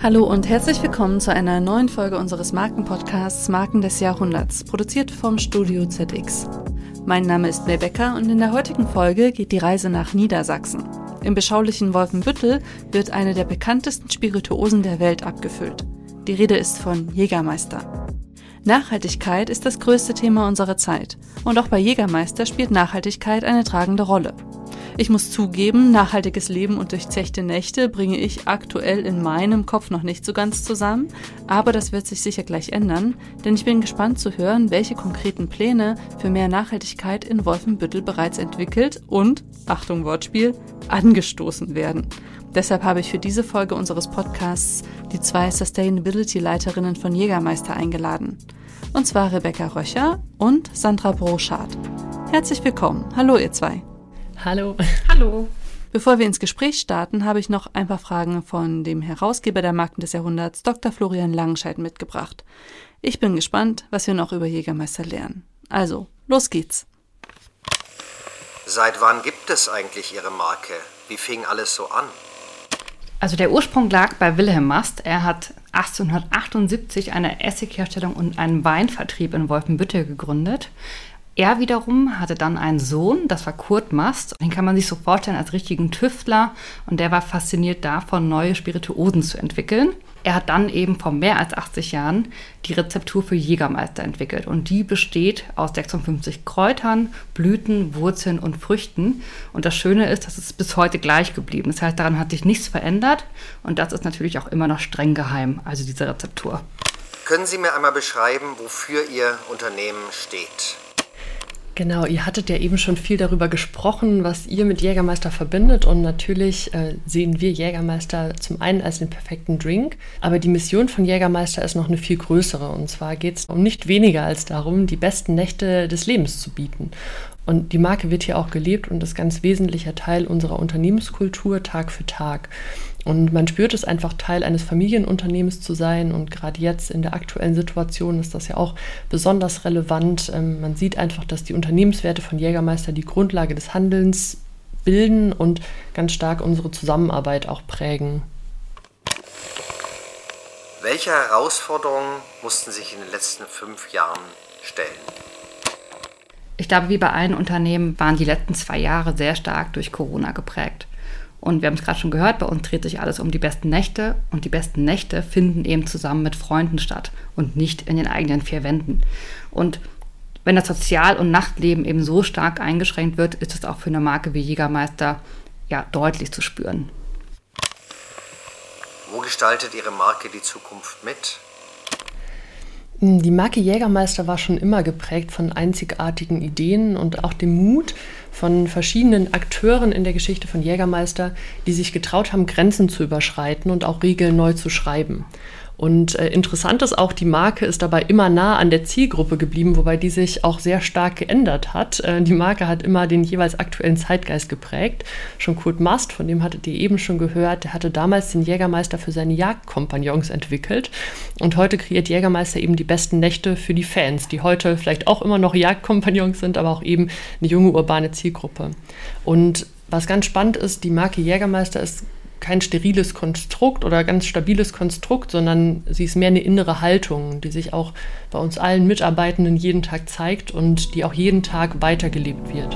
Hallo und herzlich willkommen zu einer neuen Folge unseres Markenpodcasts Marken des Jahrhunderts, produziert vom Studio ZX. Mein Name ist Mel Becker und in der heutigen Folge geht die Reise nach Niedersachsen. Im beschaulichen Wolfenbüttel wird eine der bekanntesten Spirituosen der Welt abgefüllt. Die Rede ist von Jägermeister. Nachhaltigkeit ist das größte Thema unserer Zeit und auch bei Jägermeister spielt Nachhaltigkeit eine tragende Rolle. Ich muss zugeben, nachhaltiges Leben und durchzechte Nächte bringe ich aktuell in meinem Kopf noch nicht so ganz zusammen, aber das wird sich sicher gleich ändern, denn ich bin gespannt zu hören, welche konkreten Pläne für mehr Nachhaltigkeit in Wolfenbüttel bereits entwickelt und, Achtung Wortspiel, angestoßen werden. Deshalb habe ich für diese Folge unseres Podcasts die 2 Sustainability-Leiterinnen von Jägermeister eingeladen. Und zwar Rebecca Röcher und Sandra Broschardt. Herzlich willkommen. Hallo ihr zwei. Hallo. Hallo. Bevor wir ins Gespräch starten, habe ich noch ein paar Fragen von dem Herausgeber der Marken des Jahrhunderts, Dr. Florian Langenscheidt, mitgebracht. Ich bin gespannt, was wir noch über Jägermeister lernen. Also, los geht's. Seit wann gibt es eigentlich Ihre Marke? Wie fing alles so an? Also der Ursprung lag bei Wilhelm Mast. Er hat 1878 eine Essigherstellung und einen Weinvertrieb in Wolfenbüttel gegründet. Er wiederum hatte dann einen Sohn, das war Kurt Mast. Den kann man sich so vorstellen als richtigen Tüftler und der war fasziniert davon, neue Spirituosen zu entwickeln. Er hat dann eben vor mehr als 80 Jahren die Rezeptur für Jägermeister entwickelt und die besteht aus 56 Kräutern, Blüten, Wurzeln und Früchten. Und das Schöne ist, dass es bis heute gleich geblieben ist. Das heißt, daran hat sich nichts verändert und das ist natürlich auch immer noch streng geheim, also diese Rezeptur. Können Sie mir einmal beschreiben, wofür Ihr Unternehmen steht? Genau, ihr hattet ja eben schon viel darüber gesprochen, was ihr mit Jägermeister verbindet. Und natürlich sehen wir Jägermeister zum einen als den perfekten Drink, aber die Mission von Jägermeister ist noch eine viel größere. Und zwar geht es um nicht weniger als darum, die besten Nächte des Lebens zu bieten. Und die Marke wird hier auch gelebt und ist ganz wesentlicher Teil unserer Unternehmenskultur Tag für Tag. Und man spürt es einfach, Teil eines Familienunternehmens zu sein. Und gerade jetzt in der aktuellen Situation ist das ja auch besonders relevant. Man sieht einfach, dass die Unternehmenswerte von Jägermeister die Grundlage des Handelns bilden und ganz stark unsere Zusammenarbeit auch prägen. Welche Herausforderungen mussten sich in den letzten 5 Jahren stellen? Ich glaube, wie bei allen Unternehmen waren die letzten 2 Jahre sehr stark durch Corona geprägt. Und wir haben es gerade schon gehört, bei uns dreht sich alles um die besten Nächte. Und die besten Nächte finden eben zusammen mit Freunden statt und nicht in den eigenen 4 Wänden. Und wenn das Sozial- und Nachtleben eben so stark eingeschränkt wird, ist es auch für eine Marke wie Jägermeister ja deutlich zu spüren. Wo gestaltet Ihre Marke die Zukunft mit? Die Marke Jägermeister war schon immer geprägt von einzigartigen Ideen und auch dem Mut von verschiedenen Akteuren in der Geschichte von Jägermeister, die sich getraut haben, Grenzen zu überschreiten und auch Regeln neu zu schreiben. Und interessant ist auch, die Marke ist dabei immer nah an der Zielgruppe geblieben, wobei die sich auch sehr stark geändert hat. Die Marke hat immer den jeweils aktuellen Zeitgeist geprägt. Schon Kurt Mast, von dem hattet ihr eben schon gehört, der hatte damals den Jägermeister für seine Jagdkompagnons entwickelt. Und heute kreiert Jägermeister eben die besten Nächte für die Fans, die heute vielleicht auch immer noch Jagdkompagnons sind, aber auch eben eine junge urbane Zielgruppe. Und was ganz spannend ist, die Marke Jägermeister ist kein steriles Konstrukt oder ganz stabiles Konstrukt, sondern sie ist mehr eine innere Haltung, die sich auch bei uns allen Mitarbeitenden jeden Tag zeigt und die auch jeden Tag weitergelebt wird.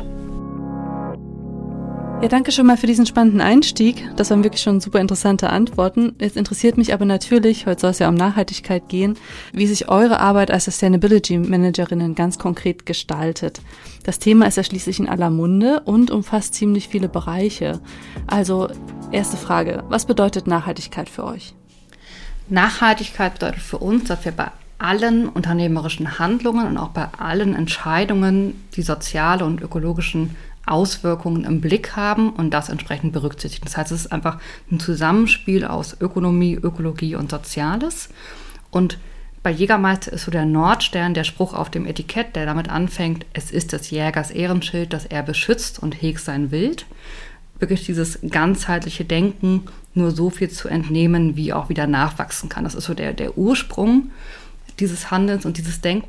Ja, danke schon mal für diesen spannenden Einstieg. Das waren wirklich schon super interessante Antworten. Jetzt interessiert mich aber natürlich, heute soll es ja um Nachhaltigkeit gehen, wie sich eure Arbeit als Sustainability Managerinnen ganz konkret gestaltet. Das Thema ist ja schließlich in aller Munde und umfasst ziemlich viele Bereiche. Also, erste Frage, was bedeutet Nachhaltigkeit für euch? Nachhaltigkeit bedeutet für uns, dass wir bei allen unternehmerischen Handlungen und auch bei allen Entscheidungen die soziale und ökologischen Auswirkungen im Blick haben und das entsprechend berücksichtigen. Das heißt, es ist einfach ein Zusammenspiel aus Ökonomie, Ökologie und Soziales. Und bei Jägermeister ist so der Nordstern, der Spruch auf dem Etikett, der damit anfängt, es ist des Jägers Ehrenschild, das er beschützt und hegt sein Wild. Wirklich dieses ganzheitliche Denken, nur so viel zu entnehmen, wie auch wieder nachwachsen kann. Das ist so der Ursprung dieses Handelns und dieses Denken. Und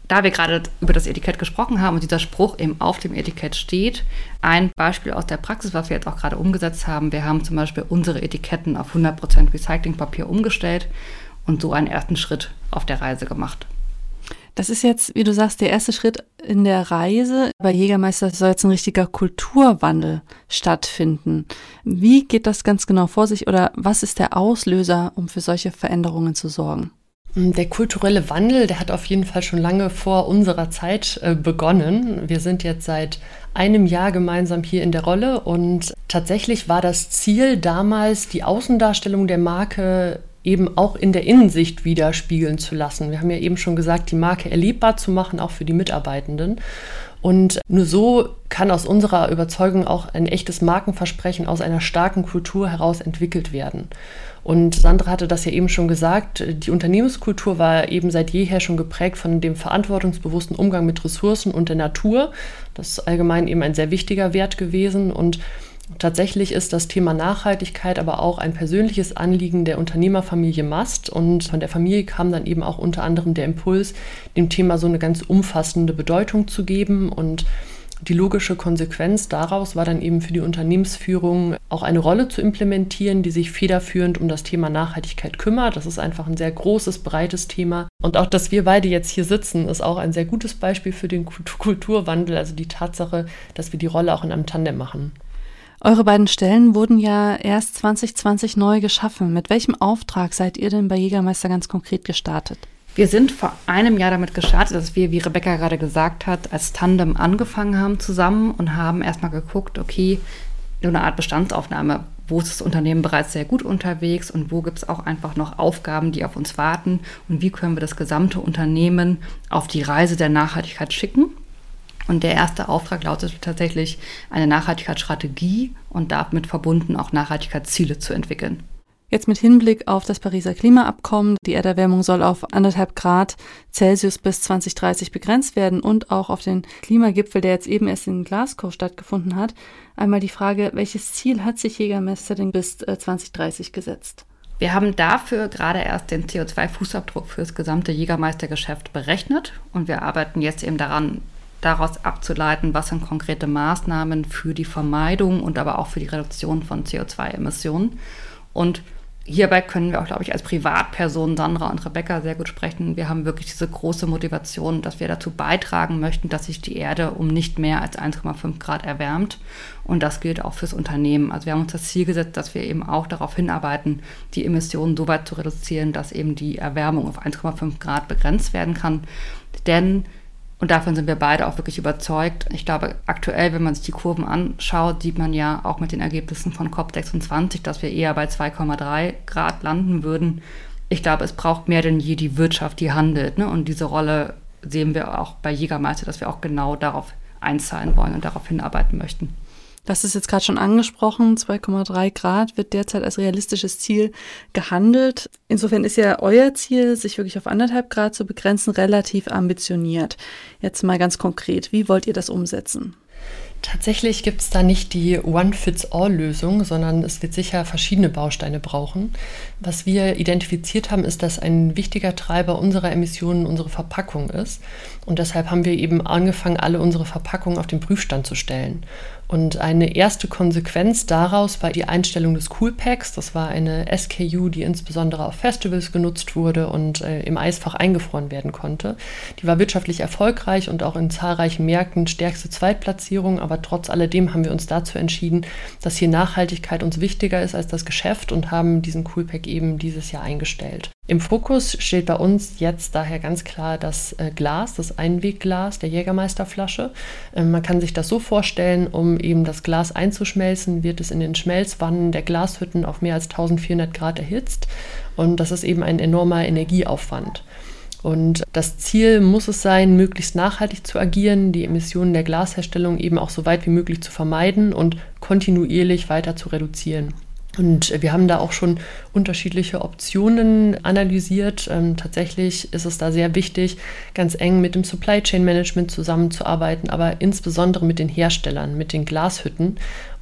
da wir gerade über das Etikett gesprochen haben und dieser Spruch eben auf dem Etikett steht, ein Beispiel aus der Praxis, was wir jetzt auch gerade umgesetzt haben. Wir haben zum Beispiel unsere Etiketten auf 100% Recyclingpapier umgestellt und so einen ersten Schritt auf der Reise gemacht. Das ist jetzt, wie du sagst, der erste Schritt in der Reise. Bei Jägermeister soll jetzt ein richtiger Kulturwandel stattfinden. Wie geht das ganz genau vor sich oder was ist der Auslöser, um für solche Veränderungen zu sorgen? Der kulturelle Wandel, der hat auf jeden Fall schon lange vor unserer Zeit begonnen. Wir sind jetzt seit einem Jahr gemeinsam hier in der Rolle und tatsächlich war das Ziel damals, die Außendarstellung der Marke eben auch in der Innensicht widerspiegeln zu lassen. Wir haben ja eben schon gesagt, die Marke erlebbar zu machen, auch für die Mitarbeitenden. Und nur so kann aus unserer Überzeugung auch ein echtes Markenversprechen aus einer starken Kultur heraus entwickelt werden. Und Sandra hatte das ja eben schon gesagt, die Unternehmenskultur war eben seit jeher schon geprägt von dem verantwortungsbewussten Umgang mit Ressourcen und der Natur. Das ist allgemein eben ein sehr wichtiger Wert gewesen und tatsächlich ist das Thema Nachhaltigkeit aber auch ein persönliches Anliegen der Unternehmerfamilie Mast und von der Familie kam dann eben auch unter anderem der Impuls, dem Thema so eine ganz umfassende Bedeutung zu geben und die logische Konsequenz daraus war dann eben für die Unternehmensführung auch eine Rolle zu implementieren, die sich federführend um das Thema Nachhaltigkeit kümmert. Das ist einfach ein sehr großes, breites Thema. Und auch, dass wir beide jetzt hier sitzen, ist auch ein sehr gutes Beispiel für den Kulturwandel, also die Tatsache, dass wir die Rolle auch in einem Tandem machen. Eure beiden Stellen wurden ja erst 2020 neu geschaffen. Mit welchem Auftrag seid ihr denn bei Jägermeister ganz konkret gestartet? Wir sind vor einem Jahr damit gestartet, dass wir, wie Rebecca gerade gesagt hat, als Tandem angefangen haben zusammen und haben erstmal geguckt, okay, so eine Art Bestandsaufnahme, wo ist das Unternehmen bereits sehr gut unterwegs und wo gibt es auch einfach noch Aufgaben, die auf uns warten und wie können wir das gesamte Unternehmen auf die Reise der Nachhaltigkeit schicken. Und der erste Auftrag lautet tatsächlich, eine Nachhaltigkeitsstrategie und damit verbunden auch Nachhaltigkeitsziele zu entwickeln. Jetzt mit Hinblick auf das Pariser Klimaabkommen, die Erderwärmung soll auf 1,5 Grad Celsius bis 2030 begrenzt werden und auch auf den Klimagipfel, der jetzt eben erst in Glasgow stattgefunden hat, einmal die Frage, welches Ziel hat sich Jägermeister denn bis 2030 gesetzt? Wir haben dafür gerade erst den CO2-Fußabdruck für das gesamte Jägermeister-Geschäft berechnet und wir arbeiten jetzt eben daran, daraus abzuleiten, was sind konkrete Maßnahmen für die Vermeidung und aber auch für die Reduktion von CO2-Emissionen. Und hierbei können wir auch, glaube ich, als Privatpersonen, Sandra und Rebecca, sehr gut sprechen. Wir haben wirklich diese große Motivation, dass wir dazu beitragen möchten, dass sich die Erde um nicht mehr als 1,5 Grad erwärmt. Und das gilt auch fürs Unternehmen. Also wir haben uns das Ziel gesetzt, dass wir eben auch darauf hinarbeiten, die Emissionen so weit zu reduzieren, dass eben die Erwärmung auf 1,5 Grad begrenzt werden kann. Denn und davon sind wir beide auch wirklich überzeugt. Ich glaube, aktuell, wenn man sich die Kurven anschaut, sieht man ja auch mit den Ergebnissen von COP26, dass wir eher bei 2,3 Grad landen würden. Ich glaube, es braucht mehr denn je die Wirtschaft, die handelt. Ne? Und diese Rolle sehen wir auch bei Jägermeister, dass wir auch genau darauf einzahlen wollen und darauf hinarbeiten möchten. Das ist jetzt gerade schon angesprochen, 2,3 Grad wird derzeit als realistisches Ziel gehandelt. Insofern ist ja euer Ziel, sich wirklich auf 1,5 Grad zu begrenzen, relativ ambitioniert. Jetzt mal ganz konkret, wie wollt ihr das umsetzen? Tatsächlich gibt es da nicht die One-Fits-All-Lösung, sondern es wird sicher verschiedene Bausteine brauchen. Was wir identifiziert haben, ist, dass ein wichtiger Treiber unserer Emissionen unsere Verpackung ist. Und deshalb haben wir eben angefangen, alle unsere Verpackungen auf den Prüfstand zu stellen. Und eine erste Konsequenz daraus war die Einstellung des Coolpacks. Das war eine SKU, die insbesondere auf Festivals genutzt wurde und im Eisfach eingefroren werden konnte. Die war wirtschaftlich erfolgreich und auch in zahlreichen Märkten stärkste Zweitplatzierung. Aber trotz alledem haben wir uns dazu entschieden, dass hier Nachhaltigkeit uns wichtiger ist als das Geschäft und haben diesen Coolpack eben dieses Jahr eingestellt. Im Fokus steht bei uns jetzt daher ganz klar das Glas, das Einwegglas der Jägermeisterflasche. Man kann sich das so vorstellen, um eben das Glas einzuschmelzen, wird es in den Schmelzwannen der Glashütten auf mehr als 1400 Grad erhitzt. Und das ist eben ein enormer Energieaufwand. Und das Ziel muss es sein, möglichst nachhaltig zu agieren, die Emissionen der Glasherstellung eben auch so weit wie möglich zu vermeiden und kontinuierlich weiter zu reduzieren. Und wir haben da auch schon unterschiedliche Optionen analysiert. Tatsächlich ist es da sehr wichtig, ganz eng mit dem Supply Chain Management zusammenzuarbeiten, aber insbesondere mit den Herstellern, mit den Glashütten.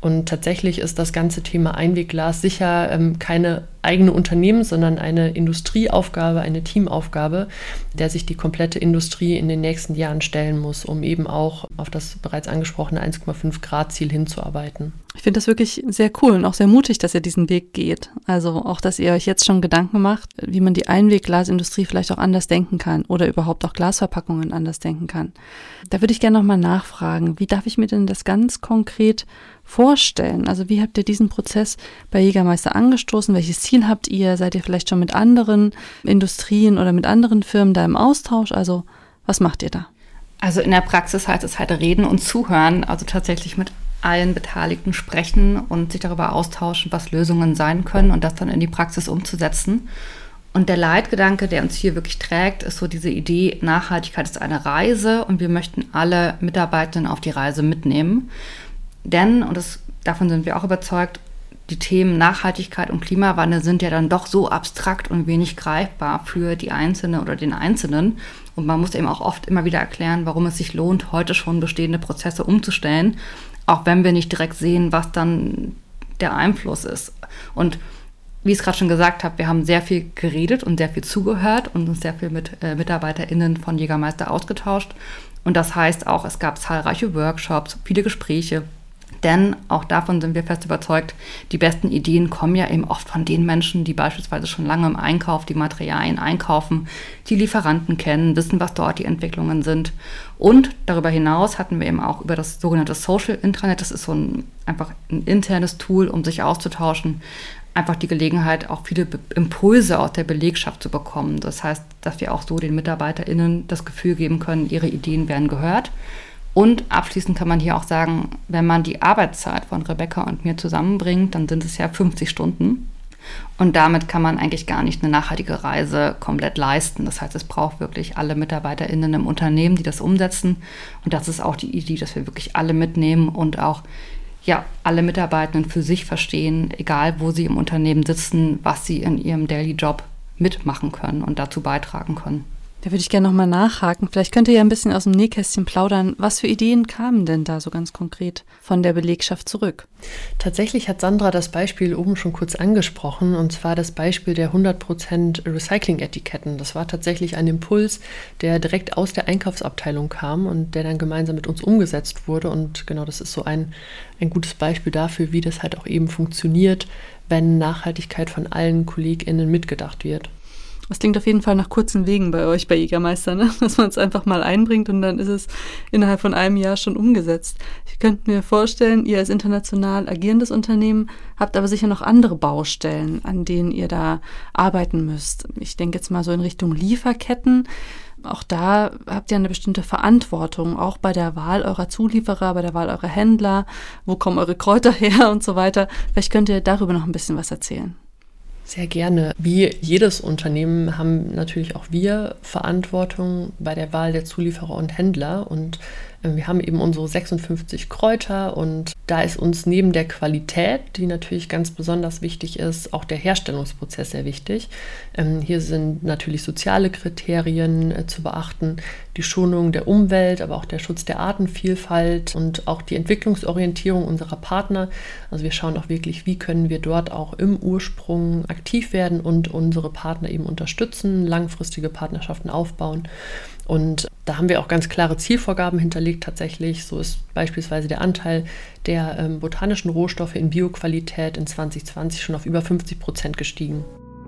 Und tatsächlich ist das ganze Thema Einwegglas sicher keine eigene Unternehmen, sondern eine Industrieaufgabe, eine Teamaufgabe, der sich die komplette Industrie in den nächsten Jahren stellen muss, um eben auch auf das bereits angesprochene 1,5 Grad Ziel hinzuarbeiten. Ich finde das wirklich sehr cool und auch sehr mutig, dass ihr diesen Weg geht. Also auch, dass ihr euch jetzt schon Gedanken macht, wie man die Einwegglasindustrie vielleicht auch anders denken kann oder überhaupt auch Glasverpackungen anders denken kann. Da würde ich gerne nochmal nachfragen, wie darf ich mir denn das ganz konkret vorstellen? Also wie habt ihr diesen Prozess bei Jägermeister angestoßen? Welches Ziel habt ihr? Seid ihr vielleicht schon mit anderen Industrien oder mit anderen Firmen da im Austausch? Also was macht ihr da? Also in der Praxis heißt es halt reden und zuhören, also tatsächlich mit allen Beteiligten sprechen und sich darüber austauschen, was Lösungen sein können und das dann in die Praxis umzusetzen. Und der Leitgedanke, der uns hier wirklich trägt, ist so diese Idee, Nachhaltigkeit ist eine Reise und wir möchten alle Mitarbeitenden auf die Reise mitnehmen. Denn, und davon sind wir auch überzeugt, die Themen Nachhaltigkeit und Klimawandel sind ja dann doch so abstrakt und wenig greifbar für die Einzelne oder den Einzelnen. Und man muss eben auch oft immer wieder erklären, warum es sich lohnt, heute schon bestehende Prozesse umzustellen, auch wenn wir nicht direkt sehen, was dann der Einfluss ist. Und wie ich es gerade schon gesagt habe, wir haben sehr viel geredet und sehr viel zugehört und uns sehr viel mit MitarbeiterInnen von Jägermeister ausgetauscht. Und das heißt auch, es gab zahlreiche Workshops, viele Gespräche. Denn auch davon sind wir fest überzeugt, die besten Ideen kommen ja eben oft von den Menschen, die beispielsweise schon lange im Einkauf die Materialien einkaufen, die Lieferanten kennen, wissen, was dort die Entwicklungen sind. Und darüber hinaus hatten wir eben auch über das sogenannte Social Intranet, das ist einfach ein internes Tool, um sich auszutauschen, einfach die Gelegenheit, auch viele Impulse aus der Belegschaft zu bekommen. Das heißt, dass wir auch so den MitarbeiterInnen das Gefühl geben können, ihre Ideen werden gehört. Und abschließend kann man hier auch sagen, wenn man die Arbeitszeit von Rebecca und mir zusammenbringt, dann sind es ja 50 Stunden. Und damit kann man eigentlich gar nicht eine nachhaltige Reise komplett leisten. Das heißt, es braucht wirklich alle MitarbeiterInnen im Unternehmen, die das umsetzen. Und das ist auch die Idee, dass wir wirklich alle mitnehmen und auch alle Mitarbeitenden für sich verstehen, egal wo sie im Unternehmen sitzen, was sie in ihrem Daily Job mitmachen können und dazu beitragen können. Da würde ich gerne nochmal nachhaken. Vielleicht könnt ihr ja ein bisschen aus dem Nähkästchen plaudern. Was für Ideen kamen denn da so ganz konkret von der Belegschaft zurück? Tatsächlich hat Sandra das Beispiel oben schon kurz angesprochen, und zwar das Beispiel der 100% Recycling-Etiketten. Das war tatsächlich ein Impuls, der direkt aus der Einkaufsabteilung kam und der dann gemeinsam mit uns umgesetzt wurde. Und genau, das ist so ein gutes Beispiel dafür, wie das halt auch eben funktioniert, wenn Nachhaltigkeit von allen KollegInnen mitgedacht wird. Das klingt auf jeden Fall nach kurzen Wegen bei euch bei Jägermeister, ne? Dass man es einfach mal einbringt und dann ist es innerhalb von einem Jahr schon umgesetzt. Ich könnte mir vorstellen, ihr als international agierendes Unternehmen habt aber sicher noch andere Baustellen, an denen ihr da arbeiten müsst. Ich denke jetzt mal so in Richtung Lieferketten. Auch da habt ihr eine bestimmte Verantwortung, auch bei der Wahl eurer Zulieferer, bei der Wahl eurer Händler. Wo kommen eure Kräuter her und so weiter. Vielleicht könnt ihr darüber noch ein bisschen was erzählen. Sehr gerne. Wie jedes Unternehmen haben natürlich auch wir Verantwortung bei der Wahl der Zulieferer und Händler. Und wir haben eben unsere 56 Kräuter und da ist uns neben der Qualität, die natürlich ganz besonders wichtig ist, auch der Herstellungsprozess sehr wichtig. Hier sind natürlich soziale Kriterien zu beachten, die Schonung der Umwelt, aber auch der Schutz der Artenvielfalt und auch die Entwicklungsorientierung unserer Partner. Also wir schauen auch wirklich, wie können wir dort auch im Ursprung aktiv werden und unsere Partner eben unterstützen, langfristige Partnerschaften aufbauen. Und da haben wir auch ganz klare Zielvorgaben hinterlegt tatsächlich. So ist beispielsweise der Anteil der botanischen Rohstoffe in Bioqualität in 2020 schon auf über 50% gestiegen.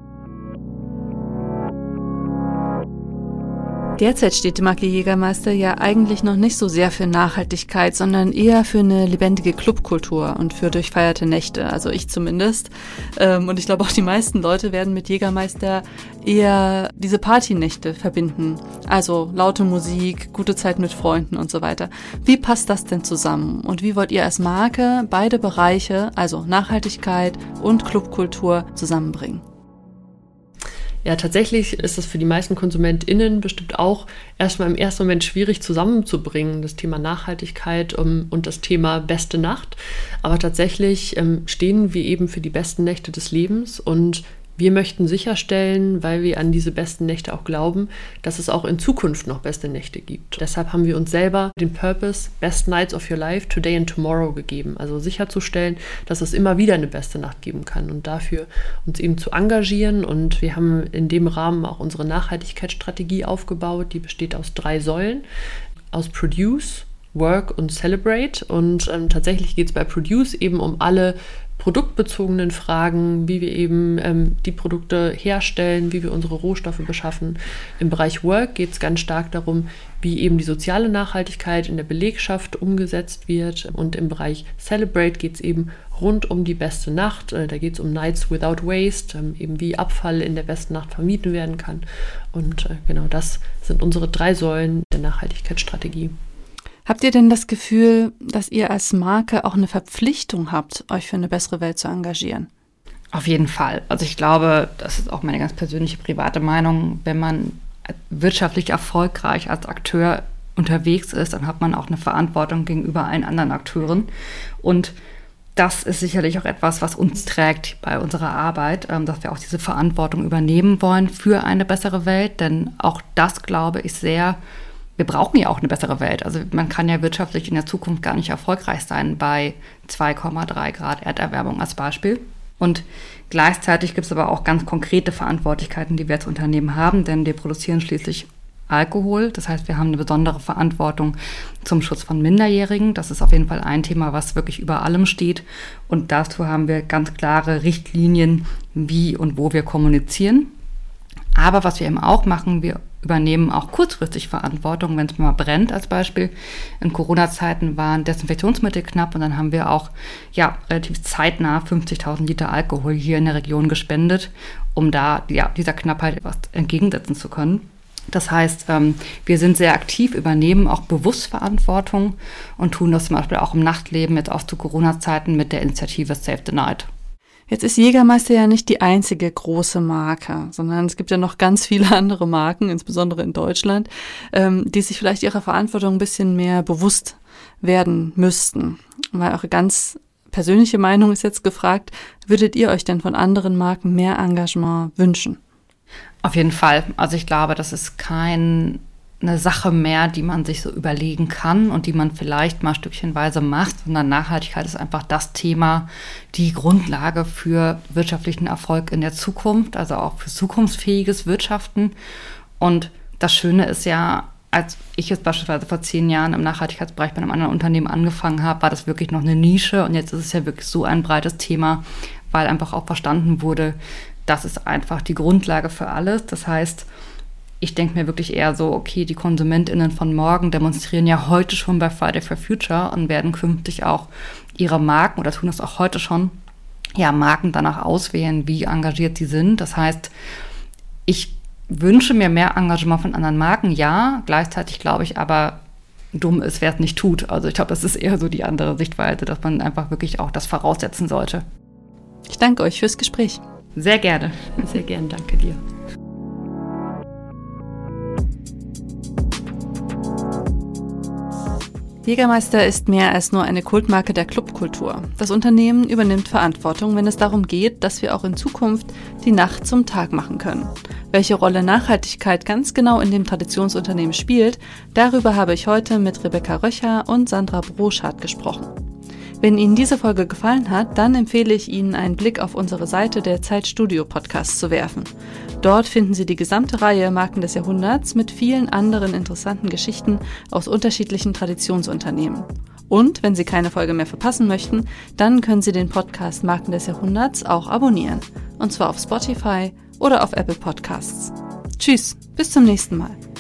Derzeit steht die Marke Jägermeister ja eigentlich noch nicht so sehr für Nachhaltigkeit, sondern eher für eine lebendige Clubkultur und für durchfeierte Nächte, also ich zumindest. Und ich glaube auch die meisten Leute werden mit Jägermeister eher diese Partynächte verbinden. Also laute Musik, gute Zeit mit Freunden und so weiter. Wie passt das denn zusammen? Und wie wollt ihr als Marke beide Bereiche, also Nachhaltigkeit und Clubkultur, zusammenbringen? Ja, tatsächlich ist es für die meisten KonsumentInnen bestimmt auch erstmal im ersten Moment schwierig zusammenzubringen, das Thema Nachhaltigkeit und das Thema beste Nacht. Aber tatsächlich stehen wir eben für die besten Nächte des Lebens und Wir möchten sicherstellen, weil wir an diese besten Nächte auch glauben, dass es auch in Zukunft noch beste Nächte gibt. Deshalb haben wir uns selber den Purpose Best Nights of Your Life, Today and Tomorrow gegeben. Also sicherzustellen, dass es immer wieder eine beste Nacht geben kann und dafür uns eben zu engagieren. Und wir haben in dem Rahmen auch unsere Nachhaltigkeitsstrategie aufgebaut. Die besteht aus 3 Säulen, aus Produce, Work und Celebrate. Und tatsächlich geht es bei Produce eben um alle produktbezogenen Fragen, wie wir eben die Produkte herstellen, wie wir unsere Rohstoffe beschaffen. Im Bereich Work geht es ganz stark darum, wie eben die soziale Nachhaltigkeit in der Belegschaft umgesetzt wird. Und im Bereich Celebrate geht es eben rund um die beste Nacht. Da geht es um Nights Without Waste, eben wie Abfall in der besten Nacht vermieden werden kann. Und genau das sind unsere 3 Säulen der Nachhaltigkeitsstrategie. Habt ihr denn das Gefühl, dass ihr als Marke auch eine Verpflichtung habt, euch für eine bessere Welt zu engagieren? Auf jeden Fall. Also ich glaube, das ist auch meine ganz persönliche private Meinung, wenn man wirtschaftlich erfolgreich als Akteur unterwegs ist, dann hat man auch eine Verantwortung gegenüber allen anderen Akteuren. Und das ist sicherlich auch etwas, was uns trägt bei unserer Arbeit, dass wir auch diese Verantwortung übernehmen wollen für eine bessere Welt. Denn auch das glaube ich sehr. Wir brauchen ja auch eine bessere Welt. Also man kann ja wirtschaftlich in der Zukunft gar nicht erfolgreich sein bei 2,3 Grad Erderwärmung als Beispiel. Und gleichzeitig gibt es aber auch ganz konkrete Verantwortlichkeiten, die wir als Unternehmen haben, denn wir produzieren schließlich Alkohol. Das heißt, wir haben eine besondere Verantwortung zum Schutz von Minderjährigen. Das ist auf jeden Fall ein Thema, was wirklich über allem steht. Und dazu haben wir ganz klare Richtlinien, wie und wo wir kommunizieren. Aber was wir eben auch machen, wir übernehmen auch kurzfristig Verantwortung, wenn es mal brennt als Beispiel. In Corona-Zeiten waren Desinfektionsmittel knapp und dann haben wir auch relativ zeitnah 50.000 Liter Alkohol hier in der Region gespendet, um da dieser Knappheit etwas entgegensetzen zu können. Das heißt, wir sind sehr aktiv, übernehmen auch bewusst Verantwortung und tun das zum Beispiel auch im Nachtleben, jetzt auch zu Corona-Zeiten mit der Initiative Save the Night. Jetzt ist Jägermeister ja nicht die einzige große Marke, sondern es gibt ja noch ganz viele andere Marken, insbesondere in Deutschland, die sich vielleicht ihrer Verantwortung ein bisschen mehr bewusst werden müssten. Weil eure ganz persönliche Meinung ist jetzt gefragt, würdet ihr euch denn von anderen Marken mehr Engagement wünschen? Auf jeden Fall. Also ich glaube, das ist keine Sache mehr, die man sich so überlegen kann und die man vielleicht mal stückchenweise macht, sondern Nachhaltigkeit ist einfach das Thema, die Grundlage für wirtschaftlichen Erfolg in der Zukunft, also auch für zukunftsfähiges Wirtschaften. Und das Schöne ist ja, als ich jetzt beispielsweise vor 10 Jahren im Nachhaltigkeitsbereich bei einem anderen Unternehmen angefangen habe, war das wirklich noch eine Nische und jetzt ist es ja wirklich so ein breites Thema, weil einfach auch verstanden wurde, das ist einfach die Grundlage für alles. Das heißt, ich denke mir wirklich eher so, okay, die KonsumentInnen von morgen demonstrieren ja heute schon bei Friday for Future und werden künftig auch ihre Marken, oder tun das auch heute schon, Marken danach auswählen, wie engagiert sie sind. Das heißt, ich wünsche mir mehr Engagement von anderen Marken, ja. Gleichzeitig glaube ich aber, dumm ist, wer es nicht tut. Also ich glaube, das ist eher so die andere Sichtweise, dass man einfach wirklich auch das voraussetzen sollte. Ich danke euch fürs Gespräch. Sehr gerne. Sehr gerne, danke dir. Jägermeister ist mehr als nur eine Kultmarke der Clubkultur. Das Unternehmen übernimmt Verantwortung, wenn es darum geht, dass wir auch in Zukunft die Nacht zum Tag machen können. Welche Rolle Nachhaltigkeit ganz genau in dem Traditionsunternehmen spielt, darüber habe ich heute mit Rebecca Röcher und Sandra Broschardt gesprochen. Wenn Ihnen diese Folge gefallen hat, dann empfehle ich Ihnen, einen Blick auf unsere Seite der Zeitstudio-Podcasts zu werfen. Dort finden Sie die gesamte Reihe Marken des Jahrhunderts mit vielen anderen interessanten Geschichten aus unterschiedlichen Traditionsunternehmen. Und wenn Sie keine Folge mehr verpassen möchten, dann können Sie den Podcast Marken des Jahrhunderts auch abonnieren. Und zwar auf Spotify oder auf Apple Podcasts. Tschüss, bis zum nächsten Mal.